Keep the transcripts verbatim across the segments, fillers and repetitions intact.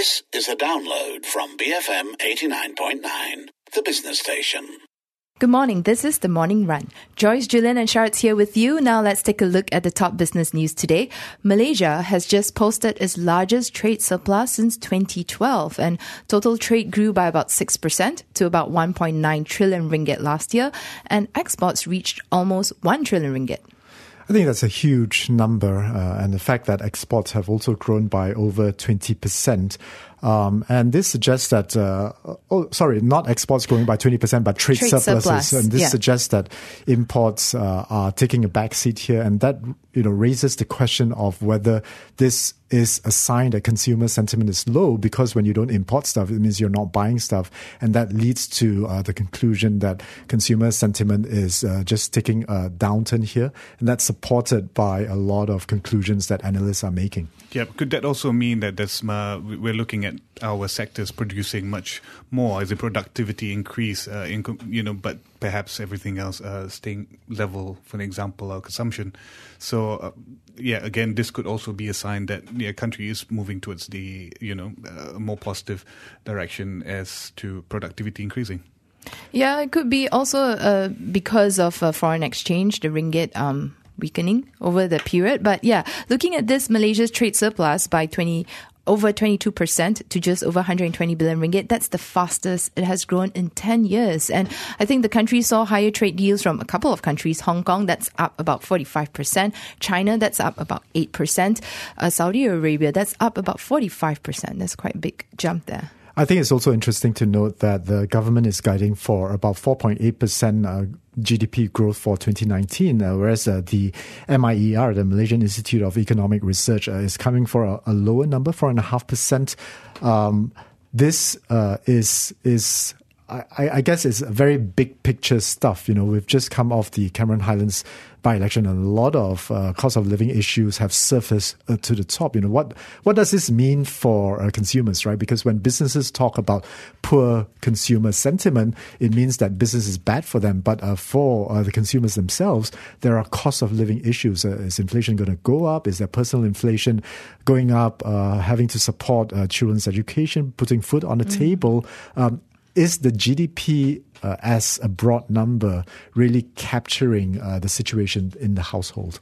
This is a download from B F M eighty-nine point nine, the business station. Good morning, this is The Morning Run. Joyce, Julian and Sharat's here with you. Now let's take a look at the top business news today. Malaysia has just posted its largest trade surplus since twenty twelve, and total trade grew by about six percent to about one point nine trillion ringgit last year, and exports reached almost one trillion ringgit. I think that's a huge number, uh, and the fact that exports have also grown by over twenty percent. Um, and this suggests that, uh, oh, sorry, not exports growing by twenty percent, but trade, trade surpluses. surplus. And this yeah. suggests that imports uh, are taking a back seat here. And that, you know, raises the question of whether this is a sign that consumer sentiment is low, because when you don't import stuff, it means you're not buying stuff. And that leads to uh, the conclusion that consumer sentiment is uh, just taking a downturn here. And that's supported by a lot of conclusions that analysts are making. Yeah, could that also mean that there's, uh, we're looking at our sectors producing much more as the productivity increase, uh, in, you know, but perhaps everything else uh, staying level, for example, our consumption. So, uh, yeah, again, this could also be a sign that the yeah, country is moving towards the, you know, uh, more positive direction as to productivity increasing. Yeah, it could be also uh, because of uh, foreign exchange, the ringgit um, weakening over the period. But yeah, looking at this, Malaysia's trade surplus by twenty over twenty-two percent to just over one hundred twenty billion ringgit. That's the fastest it has grown in ten years. And I think the country saw higher trade deals from a couple of countries. Hong Kong, that's up about forty-five percent. China, that's up about eight percent. Uh, Saudi Arabia, that's up about forty-five percent. That's quite a big jump there. I think it's also interesting to note that the government is guiding for about four point eight percent uh, G D P growth for twenty nineteen, uh, whereas uh, the M I E R, the Malaysian Institute of Economic Research, uh, is coming for a, a lower number, four point five percent. Um, this uh, is is I, I guess it's very big picture stuff. You know, we've just come off the Cameron Highlands by-election, and a lot of uh, cost of living issues have surfaced uh, to the top. You know, what what does this mean for uh, consumers, right? Because when businesses talk about poor consumer sentiment, it means that business is bad for them. But uh, for uh, the consumers themselves, there are cost of living issues. Uh, is inflation going to go up? Is there personal inflation going up? Uh, having to support uh, children's education, putting food on the mm. table. Um, Is the G D P uh, as a broad number really capturing uh, the situation in the household?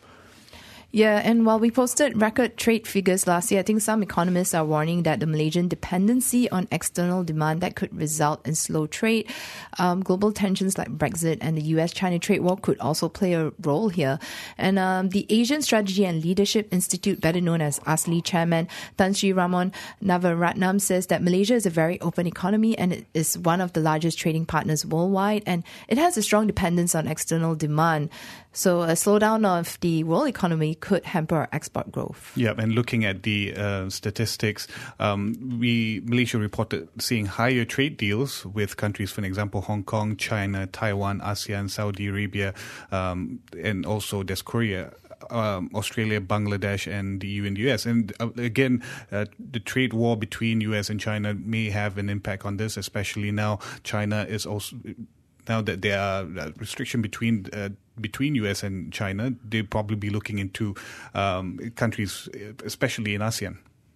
Yeah, and while we posted record trade figures last year, I think some economists are warning that the Malaysian dependency on external demand that could result in slow trade. Um, global tensions like Brexit and the U S China trade war could also play a role here. And um, the Asian Strategy and Leadership Institute, better known as ASLI chairman Tan Sri Ramon Navaratnam, says that Malaysia is a very open economy and it is one of the largest trading partners worldwide, and it has a strong dependence on external demand. So a slowdown of the world economy could hamper our export growth. Yeah, and looking at the uh, statistics, um, we Malaysia reported seeing higher trade deals with countries, for example, Hong Kong, China, Taiwan, ASEAN, Saudi Arabia, um, and also there's Korea. Um, Australia, Bangladesh, and the E U and the U S. And uh, again, uh, the trade war between U S and China may have an impact on this, especially now China is also... Now that there are restrictions between uh, between U S and China, they'll probably be looking into um, countries, especially in ASEAN.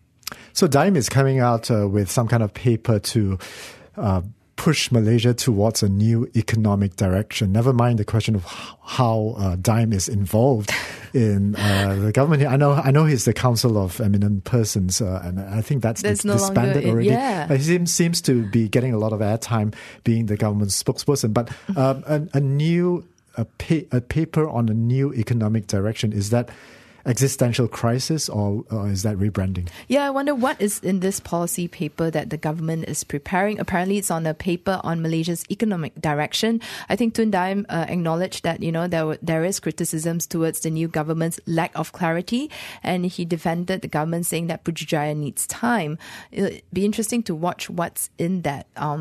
So Daim is coming out uh, with some kind of paper to uh, push Malaysia towards a new economic direction. Never mind the question of how uh, Daim is involved in uh, the government here. I know, I know he's the Council of Eminent Persons, uh, and I think that's, that's dis- no disbanded already. Yeah. Uh, he seems, seems to be getting a lot of airtime being the government's spokesperson. But um, a, a new a, pa- a paper on a new economic direction, is that existential crisis, or, or is that rebranding? Yeah, I wonder what is in this policy paper that the government is preparing. Apparently, it's on a paper on Malaysia's economic direction. I think Tun Daim uh, acknowledged that, you know, there there is criticisms towards the new government's lack of clarity, and he defended the government, saying that Putrajaya needs time. It'll be interesting to watch what's in that um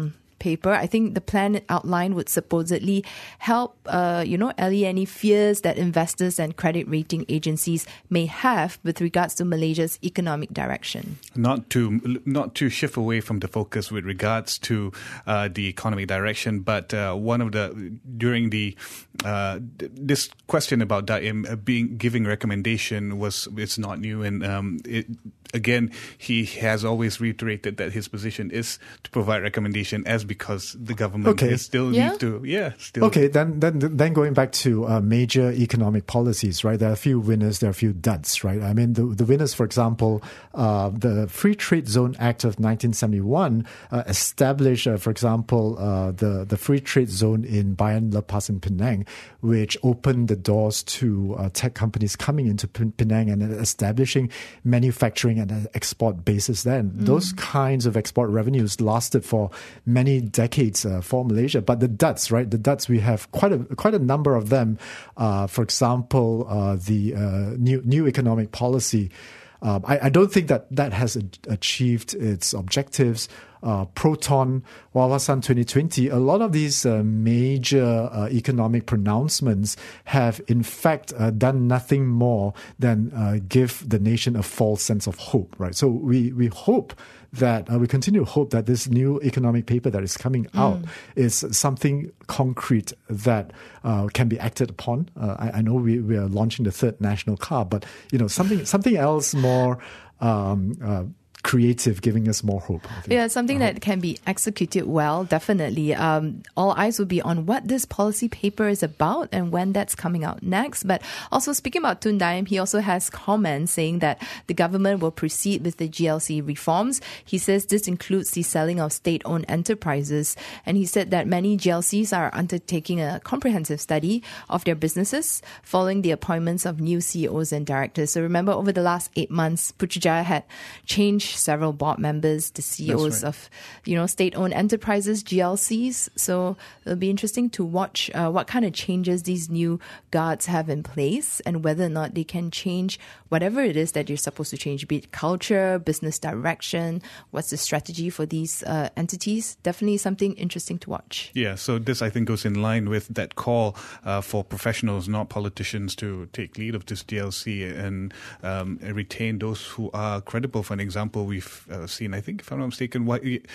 paper. I think the plan outlined would supposedly help, uh, you know, allay any fears that investors and credit rating agencies may have with regards to Malaysia's economic direction. Not to not to shift away from the focus with regards to uh, the economic direction, but uh, one of the during the uh, this question about Daim being giving recommendation was it's not new, and um, it, again he has always reiterated that his position is to provide recommendation as because the government Okay. is still Yeah? need to yeah still Okay, then then then going back to uh, major economic policies, right? There are a few winners, there are a few duds, right? I mean, the the winners, for example, uh, the Free Trade Zone Act of nineteen seventy-one uh, established, uh, for example, uh, the the Free Trade Zone in Bayan Lepas in Penang, which opened the doors to uh, tech companies coming into Penang and establishing manufacturing and an export bases there. And mm. those kinds of export revenues lasted for many decades uh, for Malaysia. But the duds, right? The duds, we have quite a quite a number of them. Uh, for example, uh, the uh, new new economic policy. Um, I, I don't think that that has a, achieved its objectives. Uh, Proton, Wawasan twenty twenty, a lot of these uh, major uh, economic pronouncements have in fact uh, done nothing more than uh, give the nation a false sense of hope, right? So we, we hope that, uh, we continue to hope that this new economic paper that is coming out mm. is something concrete that uh, can be acted upon. Uh, I, I know we, we are launching the third national car, but you know something something else more um, uh, creative, giving us more hope. I think. Yeah, something that can be executed well, definitely. Um, all eyes will be on what this policy paper is about and when that's coming out next. But also speaking about Tun Daim, he also has comments saying that the government will proceed with the G L C reforms. He says this includes the selling of state-owned enterprises. And he said that many G L Cs are undertaking a comprehensive study of their businesses following the appointments of new C E Os and directors. So remember, over the last eight months, Putrajaya had changed several board members, the C E Os That's right. of, you know, state-owned enterprises, G L Cs. So it'll be interesting to watch uh, what kind of changes these new guards have in place and whether or not they can change whatever it is that you're supposed to change, be it culture, business direction, what's the strategy for these uh, entities. Definitely something interesting to watch. Yeah, so this I think goes in line with that call uh, for professionals, not politicians, to take lead of this G L C and um, retain those who are credible. For an example, we've uh, seen, I think, if I'm not mistaken, Wahid,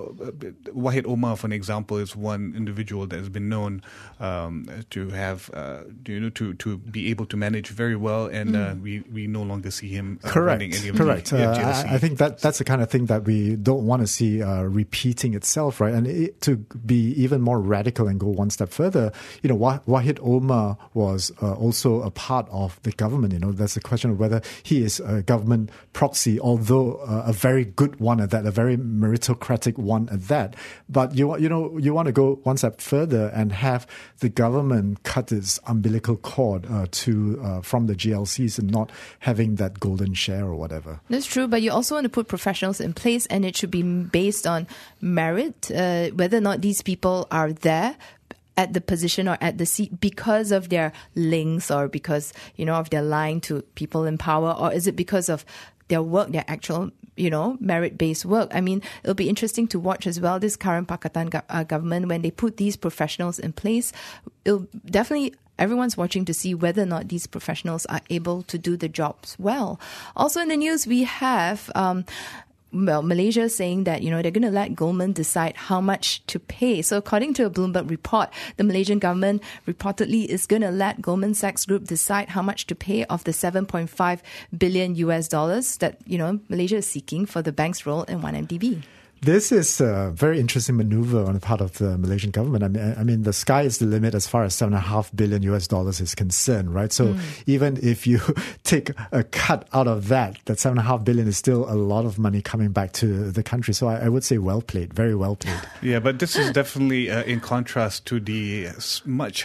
Wahid Omar, for an example, is one individual that has been known um, to have, uh, you know, to, to be able to manage very well, and mm. uh, we we no longer see him uh, Correct. running any of Correct. the yeah, G L C. Uh, I, I think that that's the kind of thing that we don't want to see uh, repeating itself, right? And it, to be even more radical and go one step further, you know, Wah- Wahid Omar was uh, also a part of the government. You know, that's a question of whether he is a government proxy, although uh, a very good one at that, a very meritocratic one at that. But you you know you want to go one step further and have the government cut its umbilical cord uh, to uh, from the G L Cs and not having that golden share or whatever. That's true, but you also want to put professionals in place, and it should be based on merit, uh, whether or not these people are there at the position or at the seat because of their links or because, you know, of their line to people in power, or is it because of their work, their actual, you know, merit-based work. I mean, it'll be interesting to watch as well, this current Pakatan go- uh, government, when they put these professionals in place. It'll definitely, everyone's watching to see whether or not these professionals are able to do the jobs well. Also in the news, we have... Um, Well, Malaysia is saying that, you know, they're going to let Goldman decide how much to pay. So according to a Bloomberg report, the Malaysian government reportedly is going to let Goldman Sachs Group decide how much to pay of the seven point five billion U S dollars that, you know, Malaysia is seeking for the bank's role in one M D B. This is a very interesting maneuver on the part of the Malaysian government. I mean, I mean, the sky is the limit as far as seven and a half billion U S dollars is concerned, right? So mm. even if you take a cut out of that, that seven and a half billion is still a lot of money coming back to the country. So I, I would say well played, very well played. Yeah, but this is definitely uh, in contrast to the much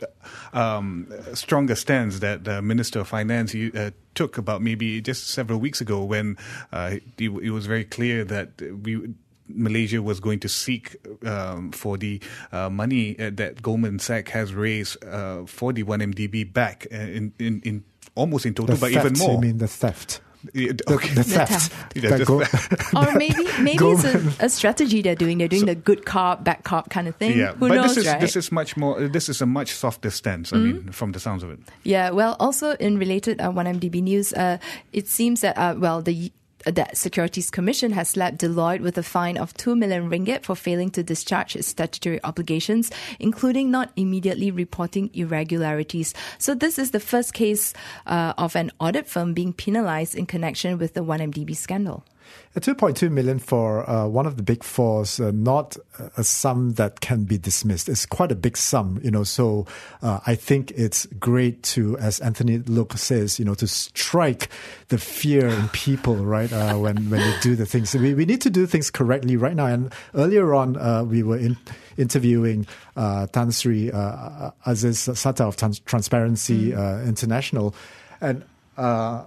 um, stronger stance that the Minister of Finance uh, took about maybe just several weeks ago when uh, it, it was very clear that we Malaysia was going to seek um, for the uh, money uh, that Goldman Sachs has raised uh, for the one M D B back uh, in, in, in almost in total, the but theft, even more. You mean the theft? Yeah, The, okay. the The theft. theft. Yeah, that just go- that. Or maybe maybe it's a, a strategy they're doing. They're doing the good cop, bad cop kind of thing. Yeah, Who but knows, this is right? this is much more. This is a much softer stance. I mean, from the sounds of it. Yeah, well, also in related uh, one M D B news, uh, it seems that, uh, well, the the Securities Commission has slapped Deloitte with a fine of two million ringgit for failing to discharge its statutory obligations, including not immediately reporting irregularities. So this is the first case uh, of an audit firm being penalized in connection with the one M D B scandal. A two point two million for uh, one of the big fours, uh, not a sum that can be dismissed. It's quite a big sum, you know. So uh, I think it's great to, as Anthony Look says, you know, to strike the fear in people, right? Uh, when when they do the things, we we need to do things correctly right now. And earlier on, uh, we were in, interviewing uh, Tan Sri uh, Aziz Sata of Trans- Transparency mm. uh, International, and. Uh,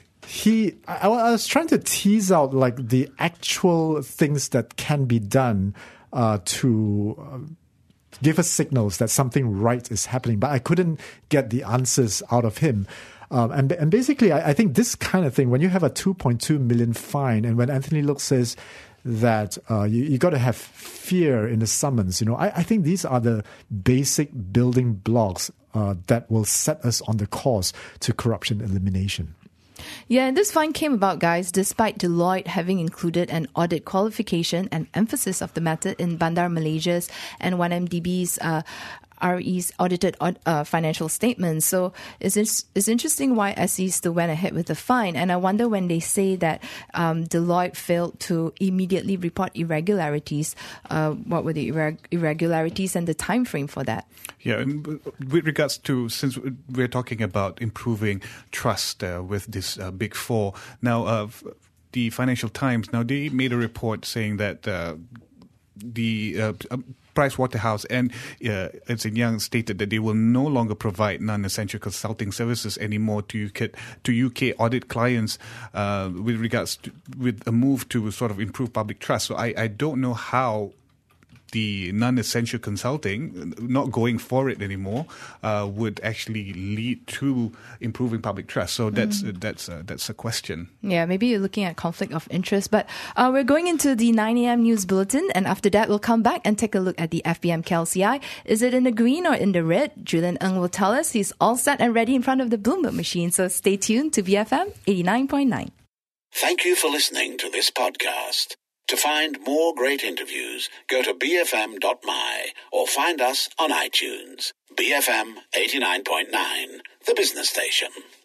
He, I, I was trying to tease out like the actual things that can be done uh, to uh, give us signals that something right is happening, but I couldn't get the answers out of him. Um, and, and basically, I, I think this kind of thing, when you have a two point two million fine, and when Anthony Look says that uh, you, you got to have fear in the summons, you know, I, I think these are the basic building blocks uh, that will set us on the course to corruption elimination. Yeah, and this fine came about, guys, despite Deloitte having included an audit qualification and emphasis of the matter in Bandar Malaysia's and one M D B's uh, R E's audited uh, financial statements. So it's, it's interesting why S E still went ahead with the fine. And I wonder when they say that um, Deloitte failed to immediately report irregularities, uh, what were the irreg- irregularities and the time frame for that? Yeah, and with regards to, since we're talking about improving trust uh, with this uh, Big Four, now uh, the Financial Times, now they made a report saying that uh, the uh, Price Waterhouse and uh, Ernst and Young stated that they will no longer provide non-essential consulting services anymore to U K, to U K audit clients uh, with regards to, with a move to sort of improve public trust. So I, I don't know how the non-essential consulting, not going for it anymore, uh, would actually lead to improving public trust. So that's mm. uh, that's uh, that's a question. Yeah, maybe you're looking at conflict of interest. But uh, we're going into the nine a.m. news bulletin, and after that, we'll come back and take a look at the F B M K L C I. Is it in the green or in the red? Julian Ng will tell us. He's all set and ready in front of the Bloomberg machine. So stay tuned to B F M eighty-nine point nine. Thank you for listening to this podcast. To find more great interviews, go to b f m dot m y or find us on iTunes. B F M eighty-nine point nine, the business station.